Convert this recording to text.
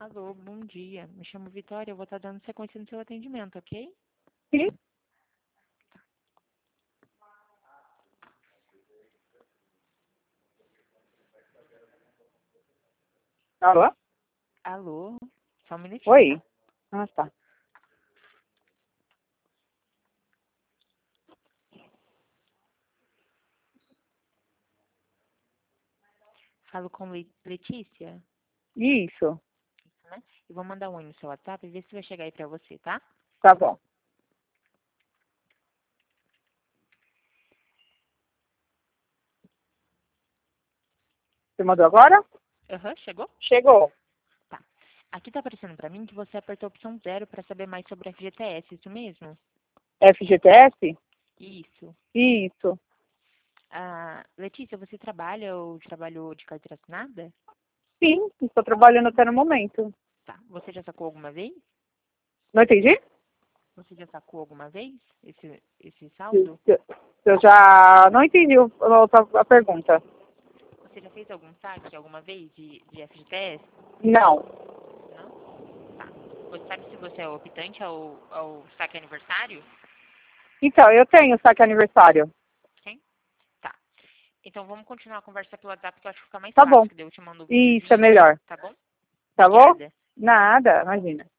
Alô, bom dia. Me chamo Vitória, eu vou estar dando sequência no seu atendimento, ok? Sim. Alô? Alô, só um minutinho, Oi. tá? Ah, tá. Falo com Letícia, Isso. né? E vou mandar um oi no seu WhatsApp e ver se vai chegar aí pra você, tá? Tá bom. Você mandou agora? Aham, chegou? Chegou. Tá. Aqui tá aparecendo pra mim que você apertou a opção 0 pra saber mais sobre a FGTS, isso mesmo? FGTS? Isso. Isso. Letícia, você trabalha ou trabalhou de carteira assinada? Sim, estou trabalhando até no momento. Tá. Você já sacou alguma vez? Não entendi? Você já sacou alguma vez esse saldo? Eu já não entendi a pergunta. Você já fez algum saque alguma vez de FGTS? Não. Não? Tá. Você sabe se você é optante ao saque aniversário? Então, eu tenho saque aniversário. Sim? Tá. Então vamos continuar a conversa pelo WhatsApp que eu acho que fica mais Tá bom. fácil, que daí eu te mando um Isso é videozinho, melhor. tá bom? Tá bom? Obrigada. Nada, imagina.